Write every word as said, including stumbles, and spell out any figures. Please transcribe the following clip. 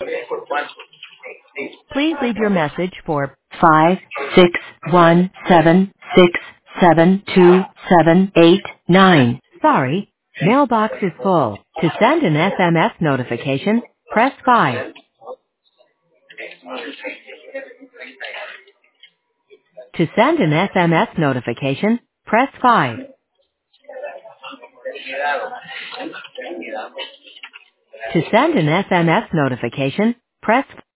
Please leave your message for five six one seven six seven two seven eight nine. Sorry, mailbox is full. To send an S M S notification, press five. To send an S M S notification, press five. To send an S M S notification, press